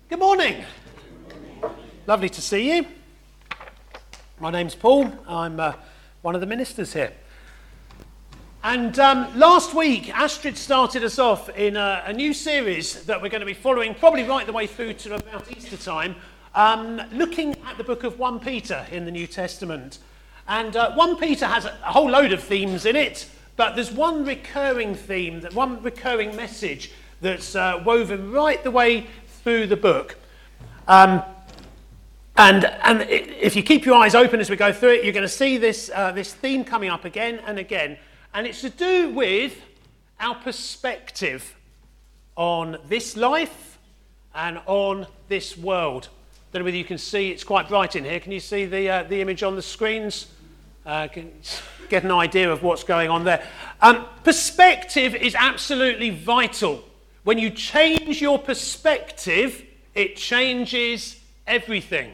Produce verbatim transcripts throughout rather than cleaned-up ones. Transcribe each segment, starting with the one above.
Good morning. Lovely to see you. My name's Paul. I'm uh, one of the ministers here. And um, last week, Astrid started us off in a, a new series that we're going to be following probably right the way through to about Easter time, um, looking at the book of First Peter in the New Testament. And uh, First Peter has a, a whole load of themes in it, but there's one recurring theme, one recurring message that's uh, woven right the way through the book. Um, and and if you keep your eyes open as we go through it, you're going to see this, uh, this theme coming up again and again. And it's to do with our perspective on this life and on this world. Don't know whether you can see, it's quite bright in here. Can you see the, uh, the image on the screens? Uh, can get an idea of what's going on there. Um, perspective is absolutely vital. When you change your perspective, it changes everything.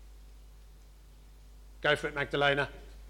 Go for it, Magdalena.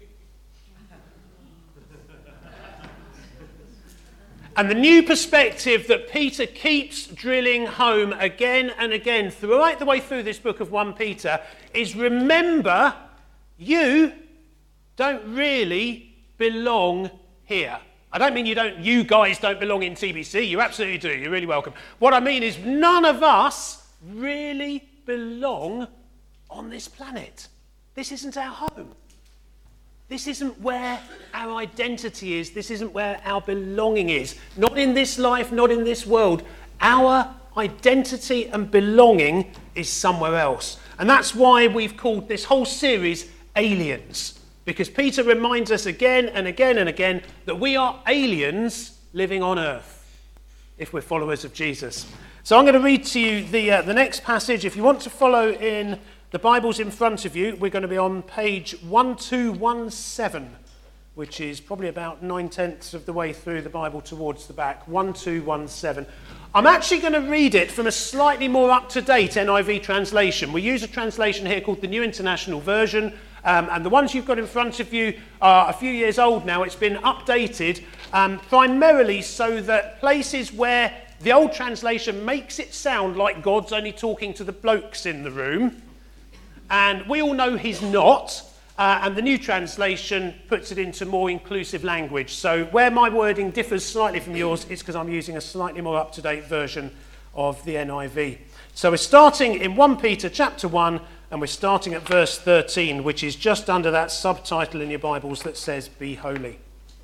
And the new perspective that Peter keeps drilling home again and again throughout the way through this book of First Peter is remember, you don't really belong here. I don't mean you don't. You guys don't belong in T B C. You absolutely do. You're really welcome. What I mean is none of us really belong on this planet. This isn't our home. This isn't where our identity is. This isn't where our belonging is. Not in this life, not in this world. Our identity and belonging is somewhere else. And that's why we've called this whole series Aliens. Because Peter reminds us again and again and again that we are aliens living on earth if we're followers of Jesus. So I'm going to read to you the, uh, the next passage. If you want to follow in the Bibles in front of you, we're going to be on page twelve seventeen, which is probably about nine-tenths of the way through the Bible towards the back. twelve seventeen. I'm actually going to read it from a slightly more up-to-date N I V translation. We use a translation here called the New International Version. Um, and the ones you've got in front of you are a few years old now. It's been updated um, primarily so that places where the old translation makes it sound like God's only talking to the blokes in the room, and we all know he's not, uh, and the new translation puts it into more inclusive language. So where my wording differs slightly from yours, it's because I'm using a slightly more up-to-date version of the N I V. So we're starting in First Peter chapter one, and we're starting at verse thirteen, which is just under that subtitle in your Bibles that says, Be Holy.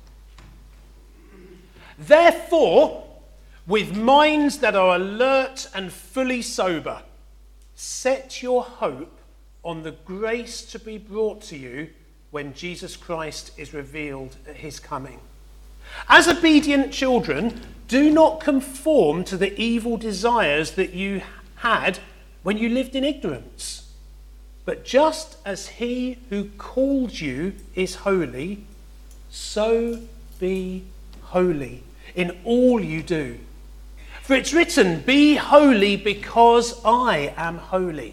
Therefore, with minds that are alert and fully sober, set your hope on the grace to be brought to you when Jesus Christ is revealed at his coming. As obedient children, do not conform to the evil desires that you had when you lived in ignorance. But just as he who called you is holy, so be holy in all you do. For it's written, Be holy because I am holy.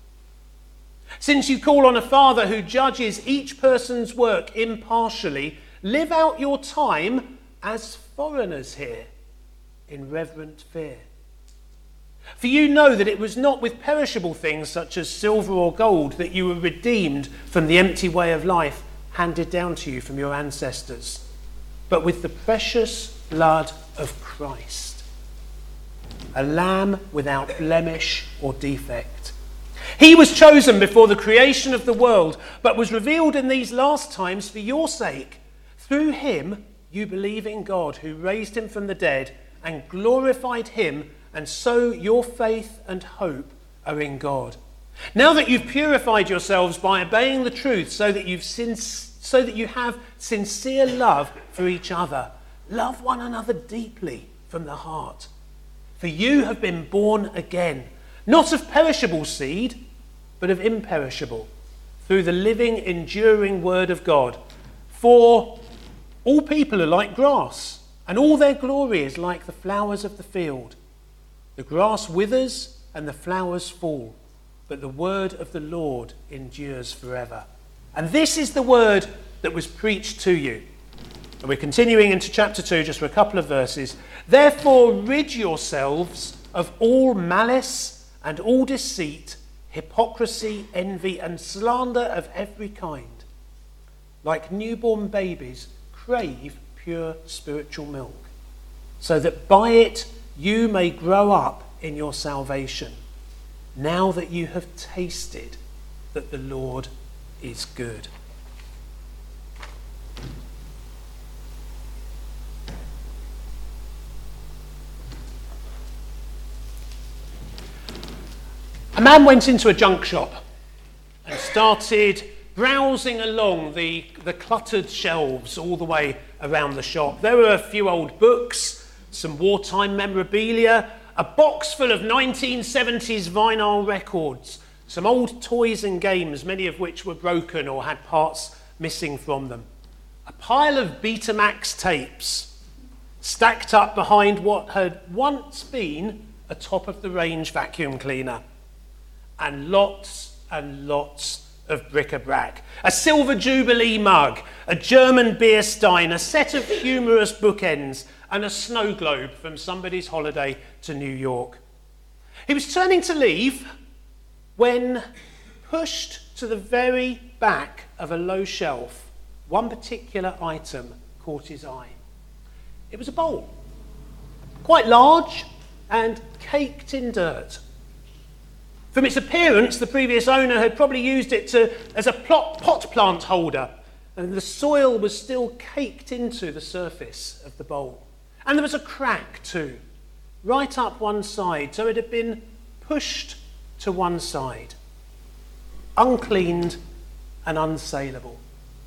Since you call on a Father who judges each person's work impartially, live out your time as foreigners here in reverent fear. For you know that it was not with perishable things such as silver or gold that you were redeemed from the empty way of life handed down to you from your ancestors, but with the precious blood of Christ, a lamb without blemish or defect. He was chosen before the creation of the world, but was revealed in these last times for your sake. Through him you believe in God, who raised him from the dead and glorified him, and so your faith and hope are in God. Now that you've purified yourselves by obeying the truth, so that you've sin- so that you have sincere love for each other, love one another deeply from the heart. For you have been born again, not of perishable seed, but of imperishable, through the living, enduring word of God. For all people are like grass, and all their glory is like the flowers of the field. The grass withers and the flowers fall, but the word of the Lord endures forever. And this is the word that was preached to you. And we're continuing into chapter two, just for a couple of verses. Therefore, rid yourselves of all malice and all deceit, hypocrisy, envy, and slander of every kind. Like newborn babies, crave pure spiritual milk, so that by it you may grow up in your salvation, now that you have tasted that the Lord is good. A man went into a junk shop and started browsing along the, the cluttered shelves all the way around the shop. There were a few old books, some wartime memorabilia, a box full of nineteen seventies vinyl records, some old toys and games, many of which were broken or had parts missing from them, a pile of Betamax tapes stacked up behind what had once been a top-of-the-range vacuum cleaner, and lots and lots of bric-a-brac. A silver Jubilee mug, a German beer stein, a set of humorous bookends, and a snow globe from somebody's holiday to New York. He was turning to leave when, pushed to the very back of a low shelf, one particular item caught his eye. It was a bowl, quite large and caked in dirt. From its appearance, the previous owner had probably used it to, as a plot, pot plant holder, and the soil was still caked into the surface of the bowl. And there was a crack too, right up one side, so it had been pushed to one side, uncleaned and unsaleable.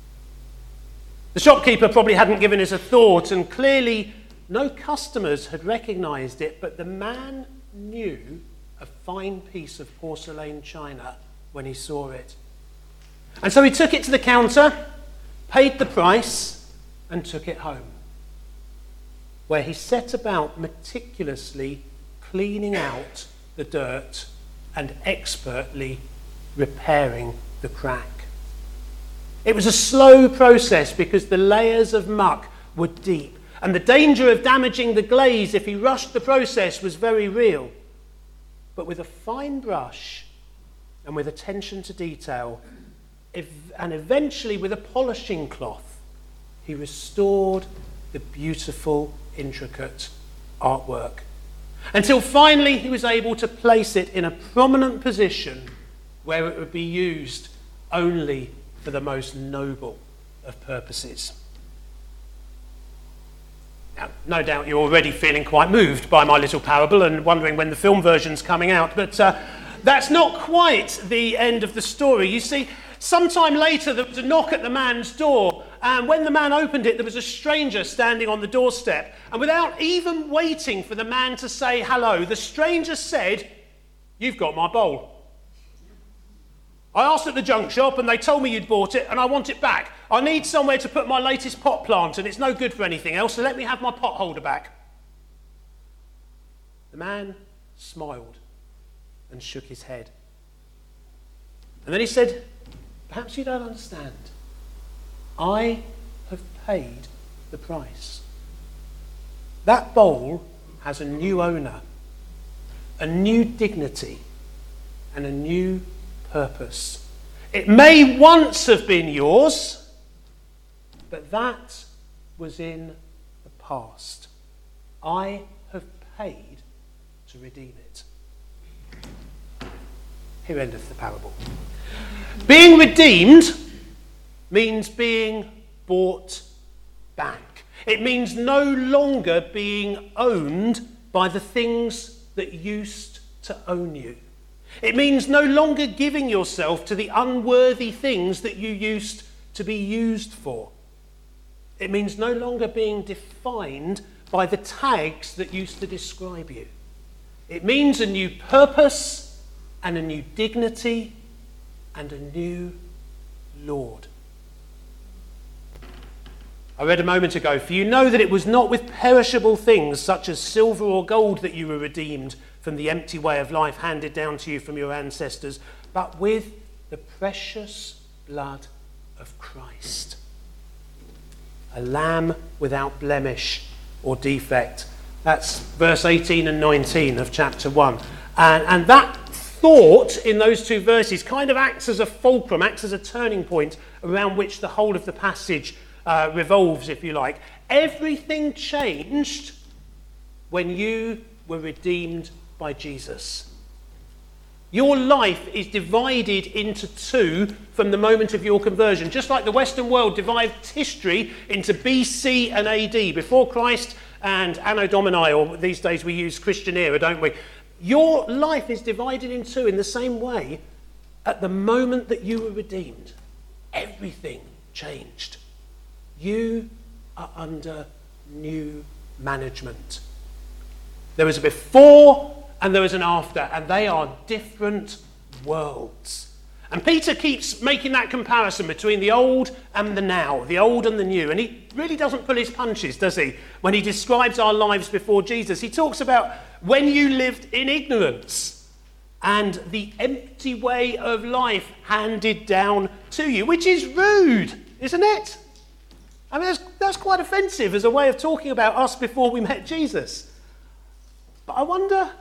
The shopkeeper probably hadn't given it a thought, and clearly no customers had recognised it, but the man knew a fine piece of porcelain china when he saw it. And so he took it to the counter, paid the price, and took it home, where he set about meticulously cleaning out the dirt and expertly repairing the crack. It was a slow process because the layers of muck were deep, and the danger of damaging the glaze if he rushed the process was very real. But with a fine brush and with attention to detail, if, and eventually with a polishing cloth, he restored the beautiful, intricate artwork, until finally he was able to place it in a prominent position where it would be used only for the most noble of purposes. Now, no doubt you're already feeling quite moved by my little parable and wondering when the film version's coming out, but uh, that's not quite the end of the story. You see, sometime later there was a knock at the man's door, and when the man opened it, there was a stranger standing on the doorstep, and without even waiting for the man to say hello, the stranger said, "You've got my bowl. I asked at the junk shop and they told me you'd bought it and I want it back. I need somewhere to put my latest pot plant and it's no good for anything else, so let me have my pot holder back." The man smiled and shook his head. And then he said, "Perhaps you don't understand. I have paid the price. That bowl has a new owner, a new dignity, and a new purpose. It may once have been yours, but that was in the past. I have paid to redeem it." Here endeth the parable. Being redeemed means being bought back. It means no longer being owned by the things that used to own you. It means no longer giving yourself to the unworthy things that you used to be used for. It means no longer being defined by the tags that used to describe you. It means a new purpose and a new dignity and a new Lord. I read a moment ago, "For you know that it was not with perishable things such as silver or gold that you were redeemed from the empty way of life handed down to you from your ancestors, but with the precious blood of Christ, a lamb without blemish or defect." That's verse eighteen and nineteen of chapter one. And, and that thought in those two verses kind of acts as a fulcrum, acts as a turning point around which the whole of the passage uh, revolves, if you like. Everything changed when you were redeemed by Jesus. Your life is divided into two from the moment of your conversion. Just like the Western world divides history into B C and A D, before Christ and Anno Domini, or these days we use Christian era, don't we? Your life is divided in two in the same way at the moment that you were redeemed. Everything changed. You are under new management. There was a before and there is an after, and they are different worlds. And Peter keeps making that comparison between the old and the now, the old and the new. And he really doesn't pull his punches, does he? When he describes our lives before Jesus, he talks about when you lived in ignorance and the empty way of life handed down to you, which is rude, isn't it? I mean, that's, that's quite offensive as a way of talking about us before we met Jesus. But I wonder...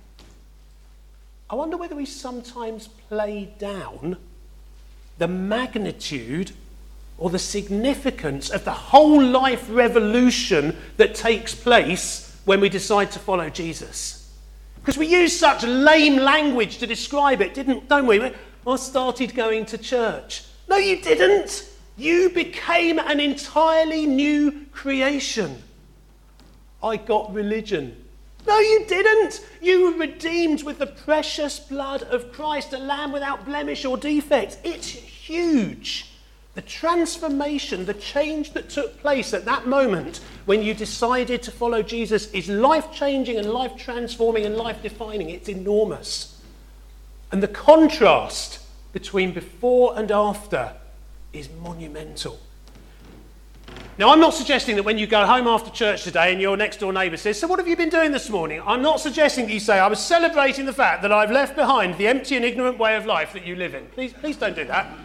I wonder whether we sometimes play down the magnitude or the significance of the whole life revolution that takes place when we decide to follow Jesus. Because we use such lame language to describe it, didn't, don't we? I started going to church. No, you didn't. You became an entirely new creation. I got religion. No, you didn't. You were redeemed with the precious blood of Christ, a lamb without blemish or defect. It's huge. The transformation, the change that took place at that moment when you decided to follow Jesus is life-changing and life-transforming and life-defining. It's enormous. And the contrast between before and after is monumental. Now, I'm not suggesting that when you go home after church today and your next door neighbour says, so what have you been doing this morning? I'm not suggesting that you say, I was celebrating the fact that I've left behind the empty and ignorant way of life that you live in. Please, please don't do that.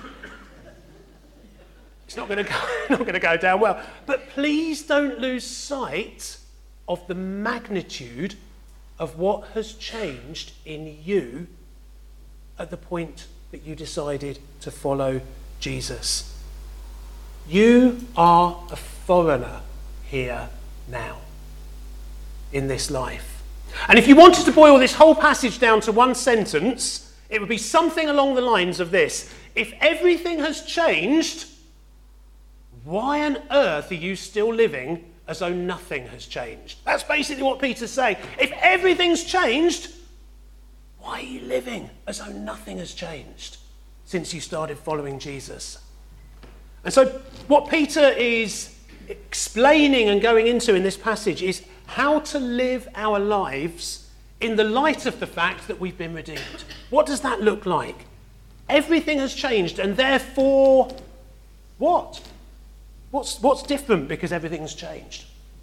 It's not going to go, not going to go down well. But please don't lose sight of the magnitude of what has changed in you at the point that you decided to follow Jesus. You are a foreigner here now, in this life. And if you wanted to boil this whole passage down to one sentence, it would be something along the lines of this. If everything has changed, why on earth are you still living as though nothing has changed? That's basically what Peter's saying. If everything's changed, why are you living as though nothing has changed since you started following Jesus? And so what Peter is explaining and going into in this passage is how to live our lives in the light of the fact that we've been redeemed. What does that look like? Everything has changed, and therefore, what? What's, what's different because everything's changed?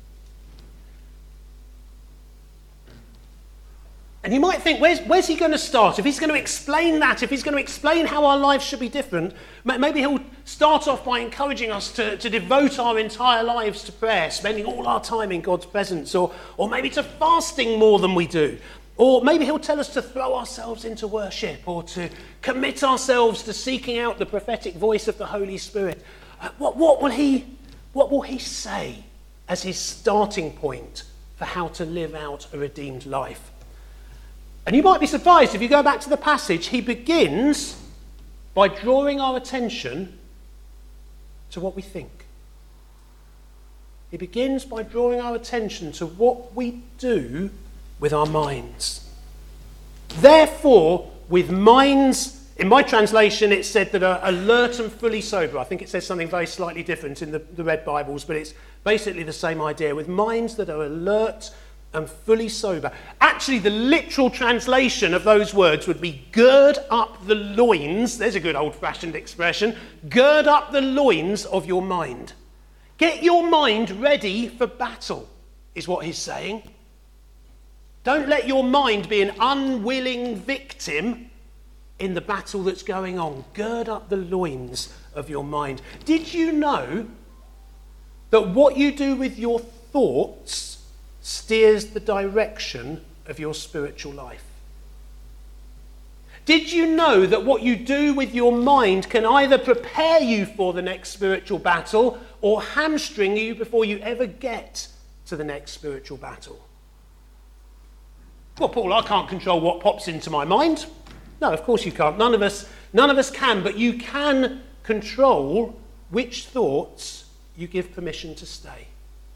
And you might think, where's, where's he going to start? If he's going to explain that, if he's going to explain how our lives should be different, maybe he'll start off by encouraging us to, to devote our entire lives to prayer, spending all our time in God's presence, or, or maybe to fasting more than we do. Or maybe he'll tell us to throw ourselves into worship, or to commit ourselves to seeking out the prophetic voice of the Holy Spirit. Uh, what, what, will he, what will he say as his starting point for how to live out a redeemed life? And you might be surprised if you go back to the passage, he begins by drawing our attention to what we think. He begins by drawing our attention to what we do with our minds. Therefore, with minds, in my translation it said that are alert and fully sober. I think it says something very slightly different in the, the Red Bibles, but it's basically the same idea. With minds that are alert and fully sober. Actually, the literal translation of those words would be gird up the loins. There's a good old-fashioned expression. Gird up the loins of your mind. Get your mind ready for battle, is what he's saying. Don't let your mind be an unwilling victim in the battle that's going on. Gird up the loins of your mind. Did you know that what you do with your thoughts steers the direction of your spiritual life? Did you know that what you do with your mind can either prepare you for the next spiritual battle or hamstring you before you ever get to the next spiritual battle? Well, Paul, I can't control what pops into my mind. No, of course you can't. None of us, none of us can, but you can control which thoughts you give permission to stay.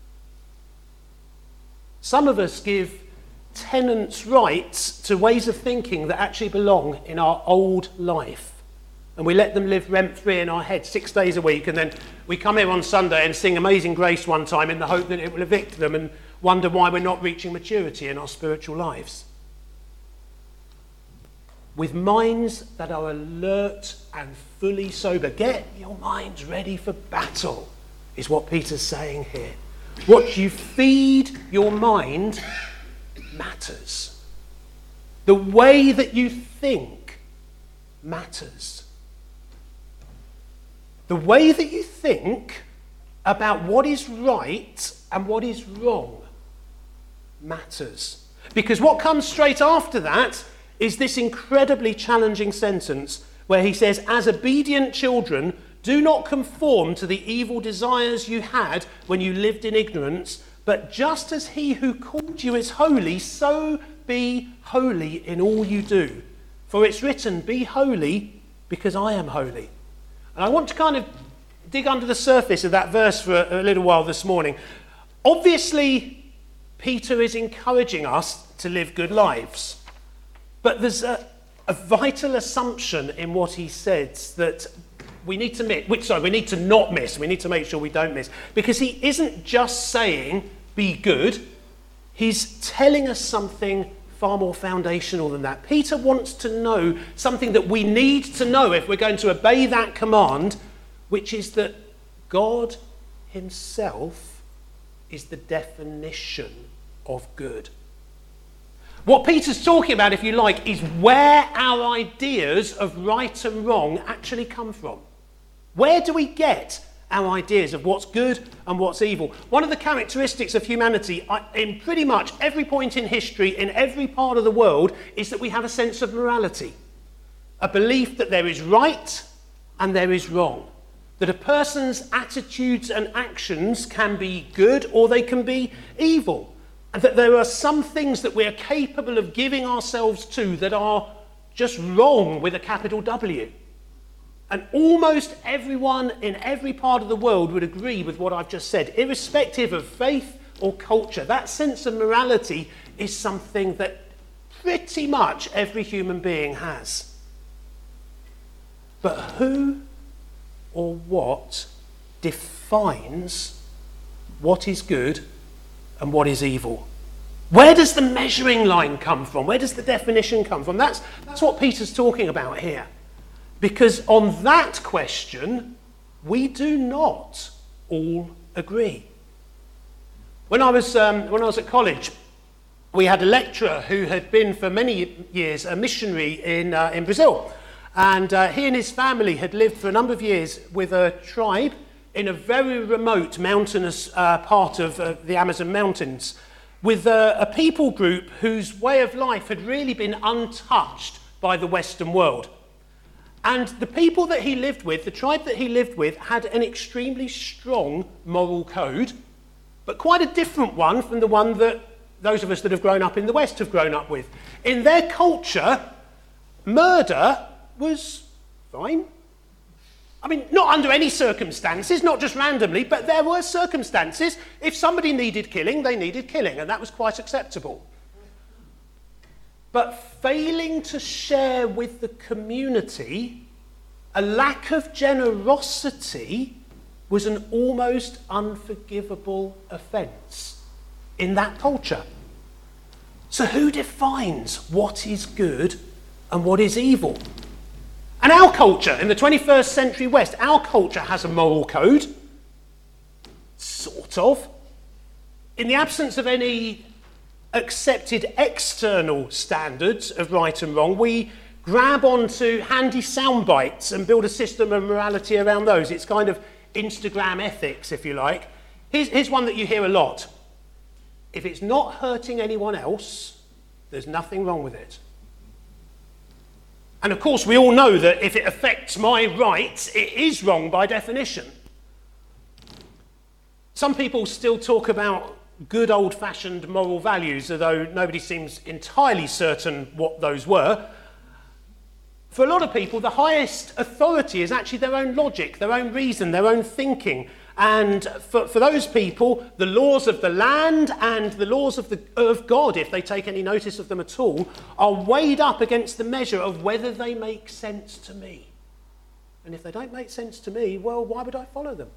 Some of us give tenants' rights to ways of thinking that actually belong in our old life. And we let them live rent-free in our head six days a week, and then we come here on Sunday and sing Amazing Grace one time in the hope that it will evict them and wonder why we're not reaching maturity in our spiritual lives. With minds that are alert and fully sober. Get your minds ready for battle, is what Peter's saying here. What you feed your mind matters. The way that you think matters. The way that you think about what is right and what is wrong matters. Because what comes straight after that is this incredibly challenging sentence where he says, as obedient children, do not conform to the evil desires you had when you lived in ignorance, but just as he who called you is holy, so be holy in all you do. For it's written, be holy because I am holy. And I want to kind of dig under the surface of that verse for a, a little while this morning. Obviously, Peter is encouraging us to live good lives. But there's a, a vital assumption in what he says that we need to miss, which sorry, we need to not miss. We need to make sure we don't miss. Because he isn't just saying, be good. He's telling us something far more foundational than that. Peter wants to know something that we need to know if we're going to obey that command, which is that God himself is the definition of good. What Peter's talking about, if you like, is where our ideas of right and wrong actually come from. Where do we get our ideas of what's good and what's evil? One of the characteristics of humanity, in pretty much every point in history, in every part of the world, is that we have a sense of morality. A belief that there is right and there is wrong. That a person's attitudes and actions can be good or they can be evil. And that there are some things that we are capable of giving ourselves to that are just wrong with a capital W. And almost everyone in every part of the world would agree with what I've just said, irrespective of faith or culture. That sense of morality is something that pretty much every human being has. But who or what defines what is good and what is evil? Where does the measuring line come from? Where does the definition come from? That's, that's what Peter's talking about here. Because on that question, we do not all agree. When I was, um, when I was at college, we had a lecturer who had been for many years a missionary in, uh, in Brazil. And uh, he and his family had lived for a number of years with a tribe in a very remote mountainous uh, part of uh, the Amazon mountains, with uh, a people group whose way of life had really been untouched by the Western world. And the people that he lived with, the tribe that he lived with, had an extremely strong moral code, but quite a different one from the one that those of us that have grown up in the West have grown up with. In their culture, murder was fine. I mean, not under any circumstances, not just randomly, but there were circumstances. If somebody needed killing, they needed killing, and that was quite acceptable. But failing to share with the community, a lack of generosity was an almost unforgivable offence in that culture. So who defines what is good and what is evil? And our culture, in the twenty-first century West, our culture has a moral code, sort of. In the absence of any accepted external standards of right and wrong, we grab onto handy sound bites and build a system of morality around those. It's kind of Instagram ethics, if you like. Here's, here's one that you hear a lot. If it's not hurting anyone else, there's nothing wrong with it. And of course, we all know that if it affects my rights, it is wrong by definition. Some people still talk about good old-fashioned moral values, although nobody seems entirely certain what those were. For a lot of people, the highest authority is actually their own logic, their own reason, their own thinking. And for, for those people, the laws of the land and the laws of, the, of God, if they take any notice of them at all, are weighed up against the measure of whether they make sense to me. And if they don't make sense to me, well, why would I follow them?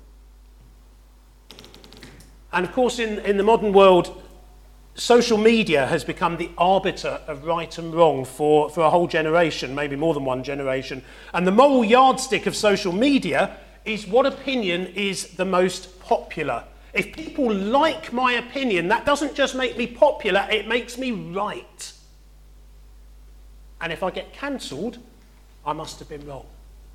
And of course, in, in the modern world, social media has become the arbiter of right and wrong for, for a whole generation, maybe more than one generation. And the moral yardstick of social media is what opinion is the most popular. If people like my opinion, that doesn't just make me popular, it makes me right. And if I get cancelled, I must have been wrong.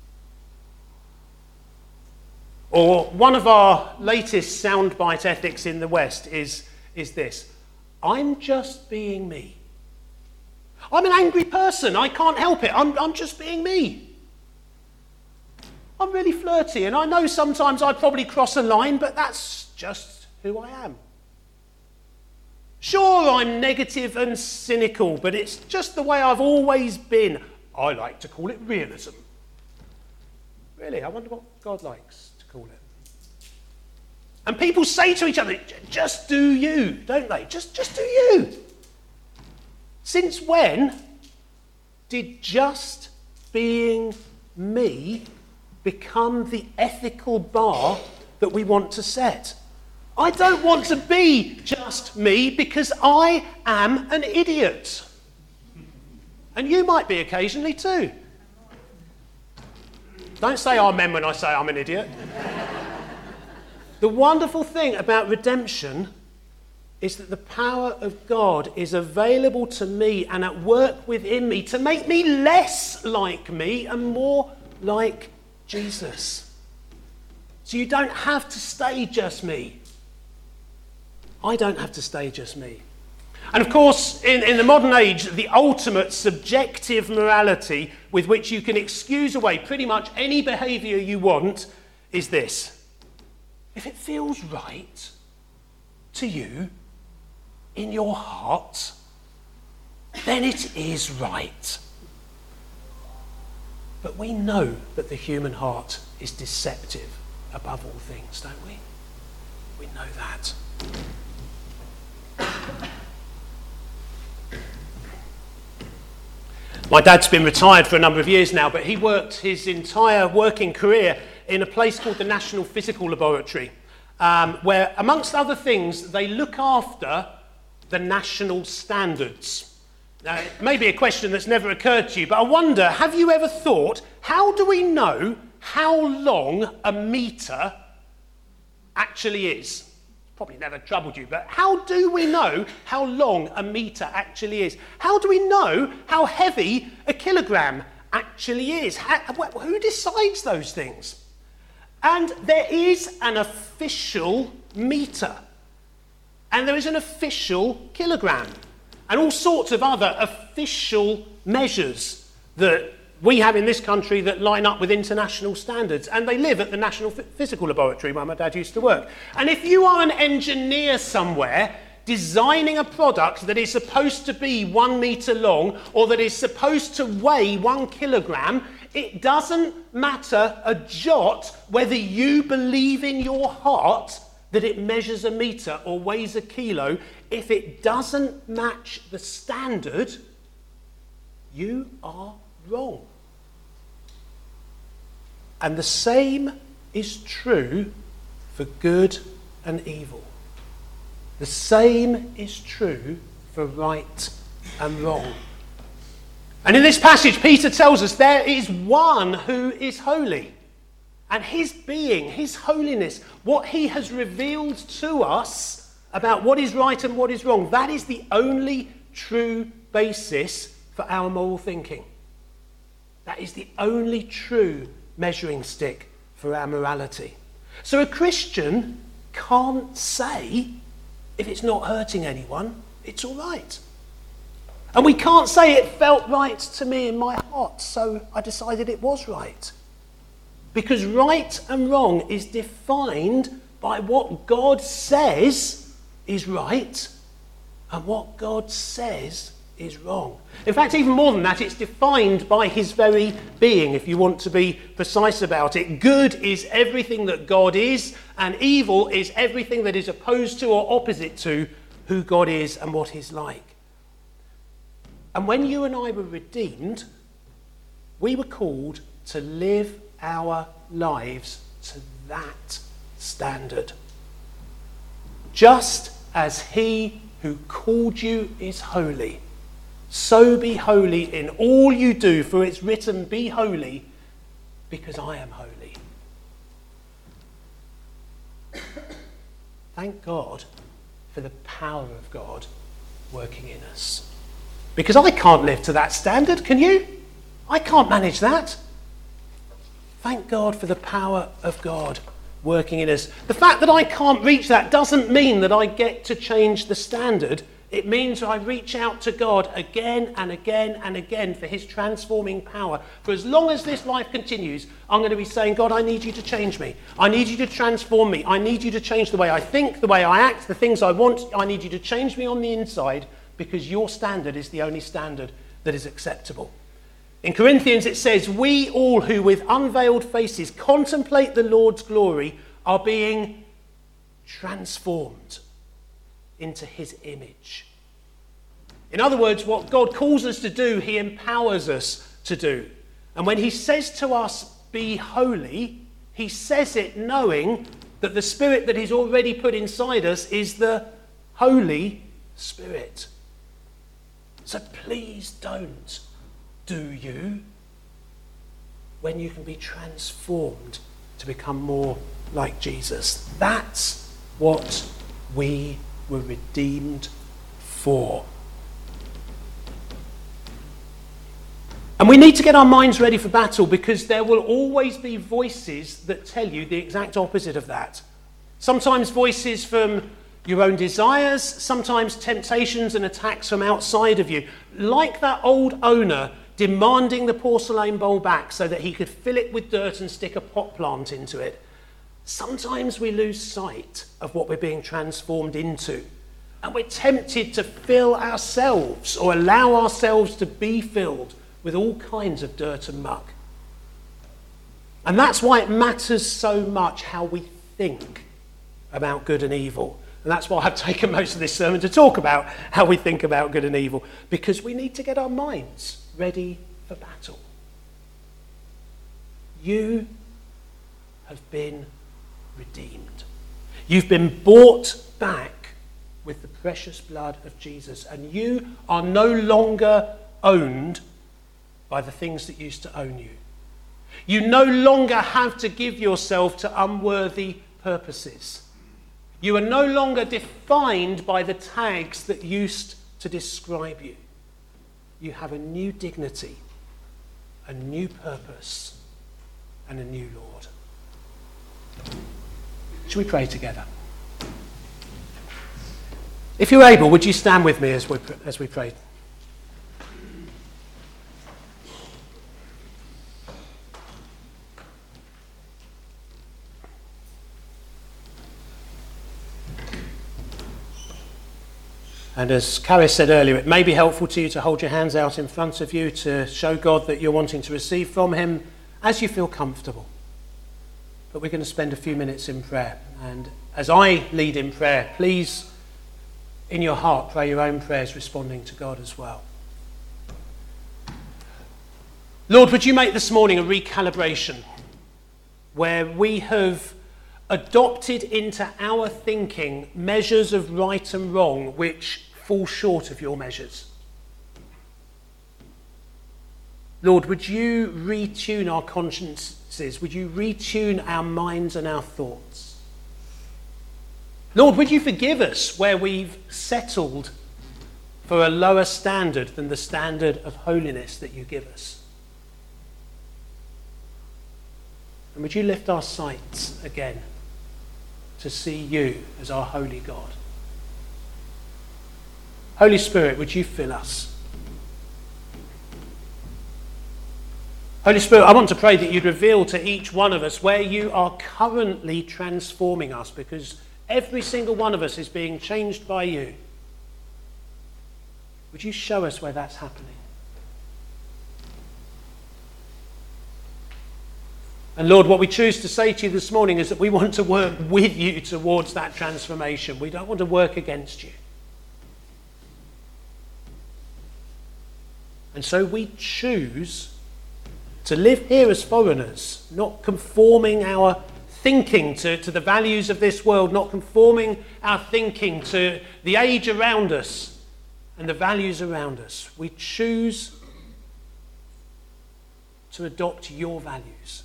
Or one of our latest soundbite ethics in the West is, is this: I'm just being me. I'm an angry person, I can't help it, I'm, I'm just being me. I'm really flirty, and I know sometimes I probably cross a line, but that's just who I am. Sure, I'm negative and cynical, but it's just the way I've always been. I like to call it realism. Really, I wonder what God likes to call it. And people say to each other, just do you, don't they? Just, just do you. Since when did just being me become the ethical bar that we want to set? I don't want to be just me because I am an idiot. And you might be occasionally too. Don't say amen when I say I'm an idiot. The wonderful thing about redemption is that the power of God is available to me and at work within me to make me less like me and more like Jesus. So you don't have to stay just me. I don't have to stay just me. And of course, in, in the modern age, the ultimate subjective morality with which you can excuse away pretty much any behaviour you want is this: if it feels right to you in your heart, then it is right. But we know that the human heart is deceptive above all things, don't we? We know that. My dad's been retired for a number of years now, but he worked his entire working career in a place called the National Physical Laboratory, um, where, amongst other things, they look after the national standards. Now, it may be a question that's never occurred to you, but I wonder, have you ever thought, how do we know how long a metre actually is? Probably never troubled you, but how do we know how long a metre actually is? How do we know how heavy a kilogram actually is? How, who decides those things? And there is an official metre, and there is an official kilogram, and all sorts of other official measures that we have in this country that line up with international standards, and they live at the National Physical Laboratory where my dad used to work. And if you are an engineer somewhere designing a product that is supposed to be one metre long or that is supposed to weigh one kilogram, it doesn't matter a jot whether you believe in your heart that it measures a metre or weighs a kilo. If it doesn't match the standard, you are wrong. And the same is true for good and evil. The same is true for right and wrong. And in this passage, Peter tells us there is one who is holy. And his being, his holiness, what he has revealed to us about what is right and what is wrong, that is the only true basis for our moral thinking. That is the only true measuring stick for our morality. So a Christian can't say, if it's not hurting anyone, it's all right. And we can't say it felt right to me in my heart, so I decided it was right. Because right and wrong is defined by what God says is right and what God says is wrong. In fact, even more than that, it's defined by his very being, if you want to be precise about it. Good is everything that God is, and evil is everything that is opposed to or opposite to who God is and what he's like. And when you and I were redeemed, we were called to live our lives to that standard. Just as he who called you is holy, so be holy in all you do, for it's written, be holy, because I am holy. Thank God for the power of God working in us. Because I can't live to that standard, can you? I can't manage that. Thank God for the power of God working in us. The fact that I can't reach that doesn't mean that I get to change the standard. It means I reach out to God again and again and again for his transforming power. For as long as this life continues, I'm going to be saying, God, I need you to change me. I need you to transform me. I need you to change the way I think, the way I act, the things I want. I need you to change me on the inside, because your standard is the only standard that is acceptable. In Corinthians it says, we all who with unveiled faces contemplate the Lord's glory are being transformed into his image. In other words, what God calls us to do, he empowers us to do. And when he says to us, be holy, he says it knowing that the Spirit that he's already put inside us is the Holy Spirit. So please don't do you when you can be transformed to become more like Jesus. That's what we were redeemed for. And we need to get our minds ready for battle, because there will always be voices that tell you the exact opposite of that. Sometimes voices from your own desires, sometimes temptations and attacks from outside of you. Like that old owner demanding the porcelain bowl back so that he could fill it with dirt and stick a pot plant into it. Sometimes we lose sight of what we're being transformed into, and we're tempted to fill ourselves or allow ourselves to be filled with all kinds of dirt and muck. And that's why it matters so much how we think about good and evil. And that's why I've taken most of this sermon to talk about how we think about good and evil, because we need to get our minds ready for battle. You have been redeemed. You've been bought back with the precious blood of Jesus, and you are no longer owned by the things that used to own you. You no longer have to give yourself to unworthy purposes. You are no longer defined by the tags that used to describe you. You have a new dignity, a new purpose, and a new Lord. Shall we pray together? If you're able, would you stand with me as we, as we pray? And as Karis said earlier, it may be helpful to you to hold your hands out in front of you to show God that you're wanting to receive from him as you feel comfortable. But we're going to spend a few minutes in prayer. And as I lead in prayer, please, in your heart, pray your own prayers responding to God as well. Lord, would you make this morning a recalibration where we have adopted into our thinking measures of right and wrong which fall short of your measures. Lord, would you retune our consciences? Would you retune our minds and our thoughts? Lord, would you forgive us where we've settled for a lower standard than the standard of holiness that you give us? And would you lift our sights again to see you as our holy God? Holy Spirit, would you fill us? Holy Spirit, I want to pray that you'd reveal to each one of us where you are currently transforming us, because every single one of us is being changed by you. Would you show us where that's happening? And Lord, what we choose to say to you this morning is that we want to work with you towards that transformation. We don't want to work against you. And so we choose to live here as foreigners, not conforming our thinking to, to the values of this world, not conforming our thinking to the age around us and the values around us. We choose to adopt your values.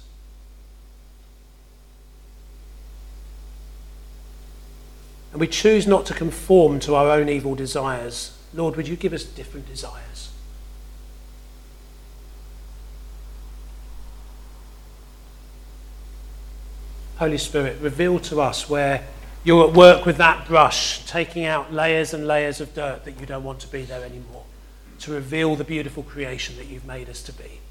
And we choose not to conform to our own evil desires. Lord, would you give us different desires? Holy Spirit, reveal to us where you're at work with that brush, taking out layers and layers of dirt that you don't want to be there anymore, to reveal the beautiful creation that you've made us to be.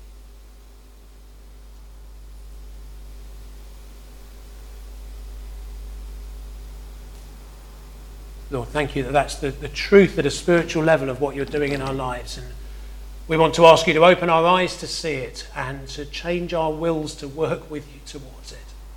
Lord, thank you that that's the, the truth at a spiritual level of what you're doing in our lives. And we want to ask you to open our eyes to see it and to change our wills to work with you towards it.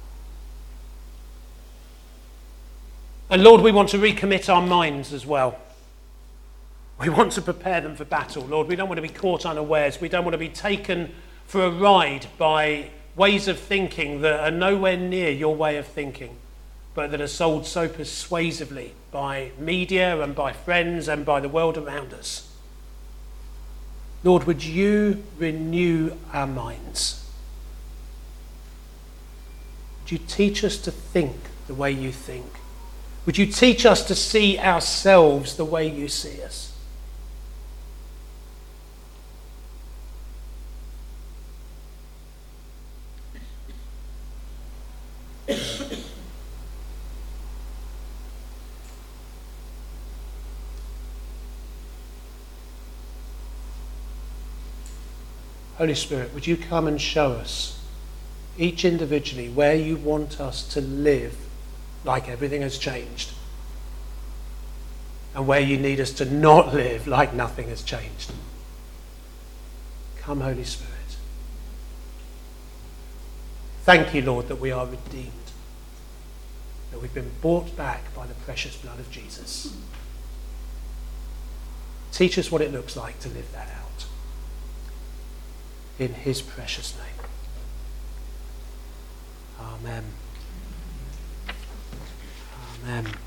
And Lord, we want to recommit our minds as well. We want to prepare them for battle. Lord, we don't want to be caught unawares. We don't want to be taken for a ride by ways of thinking that are nowhere near your way of thinking, but that are sold so persuasively by media and by friends and by the world around us. Lord, would you renew our minds? Would you teach us to think the way you think? Would you teach us to see ourselves the way you see us? Holy Spirit, would you come and show us, each individually, where you want us to live like everything has changed, and where you need us to not live like nothing has changed. Come, Holy Spirit. Thank you, Lord, that we are redeemed, that we've been bought back by the precious blood of Jesus. Teach us what it looks like to live that out. In his precious name. Amen. Amen.